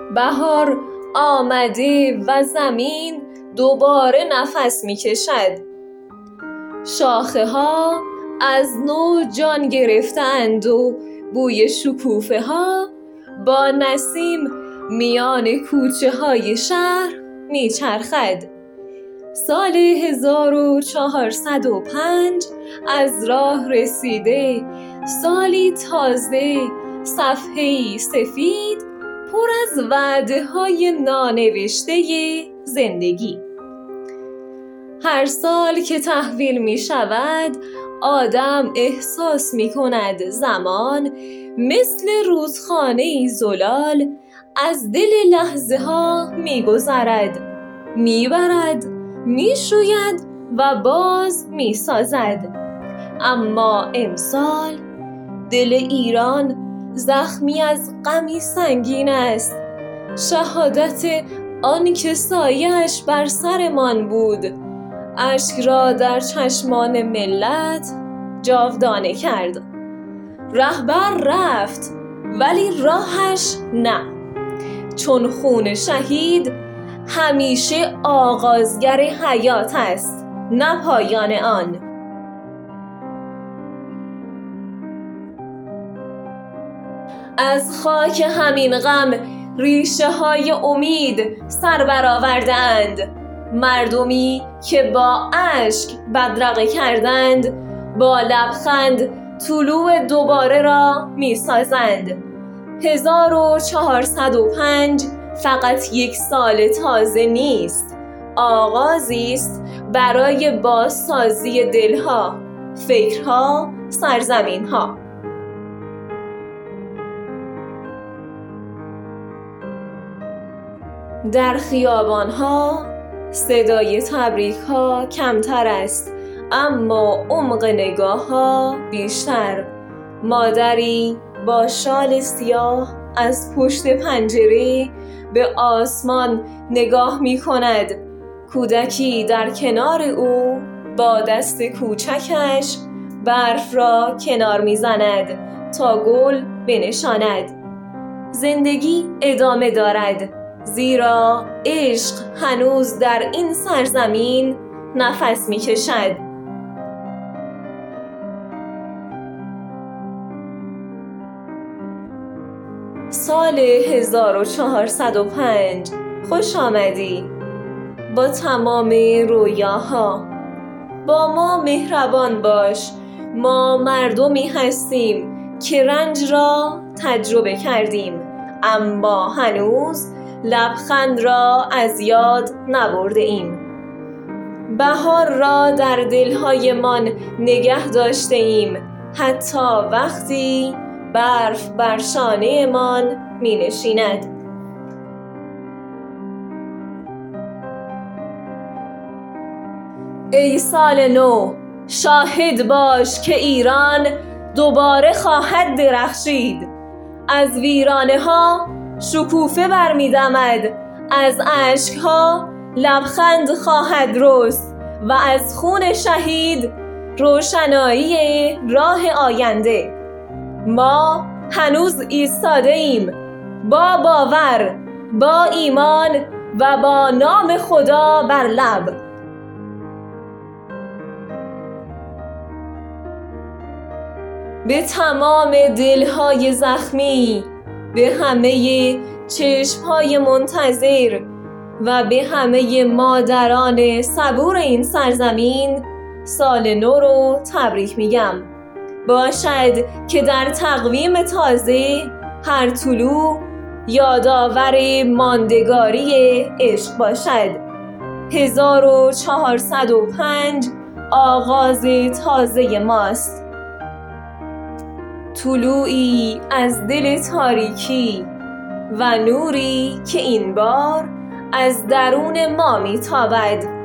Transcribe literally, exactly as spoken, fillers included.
بهار آمده و زمین دوباره نفس می کشد. شاخه ها از نو جان گرفتند و بوی شکوفه ها با نسیم میان کوچه های شهر می چرخد. سال هزار و چهارصد و پنج از راه رسیده، سالی تازه، صفحه‌ای سفید پر از وعده های نانوشته زندگی. هر سال که تحویل می شود آدم احساس می کند زمان مثل رودخانه‌ای زلال از دل لحظه ها می گذرد، می برد، می شوید و باز می سازد. اما امسال دل ایران زخمی از غمی سنگین است. شهادت آن که سایه‌اش بر سرمان بود اشک را در چشمان ملت جاودانه کرد. رهبر رفت ولی راهش نه، چون خون شهید همیشه آغازگر حیات است نه پایان آن. از خاک همین غم ریشه های امید سر برآورده اند. مردمی که با اشک بدرقه کردند با لبخند طلوع دوباره را می سازند. هزار و چهارصد و پنج فقط یک سال تازه نیست، آغازی است برای بازسازی دلها، فکرها، سرزمینها. در خیابانها صدای تبریک ها کمتر است اما عمق نگاه ها بیشتر. مادری با شال سیاه از پشت پنجره به آسمان نگاه می کند. کودکی در کنار او با دست کوچکش برف را کنار می زند تا گل بنشاند. زندگی ادامه دارد زیرا عشق هنوز در این سرزمین نفس می کشد. سال هزار و چهارصد و پنج خوش آمدی با تمام رویاها. با ما مهربان باش، ما مردمی هستیم که رنج را تجربه کردیم اما هنوز لبخند را از یاد نبرده ایم. بهار را در دلهایمان نگه داشته ایم حتی وقتی برف بر شانه مان می نشیند. ای سال نو، شاهد باش که ایران دوباره خواهد درخشید. از ویرانه ها شکوفه برمی‌دمد، از اشک ها لبخند خواهد رست و از خون شهید روشنایی راه آینده. ما هنوز ایستاده ایم با باور، با ایمان و با نام خدا بر لب. به تمام دلهای زخمی، به همه چشمهای منتظر و به همه مادران صبور این سرزمین سال نو رو تبریک میگم. باشد که در تقویم تازه هر طلوع یادآور ماندگاری عشق باشد. هزار و چهارصد و پنج آغاز تازه ماست، طلوعی از دل تاریکی و نوری که این بار از درون ما میتابد.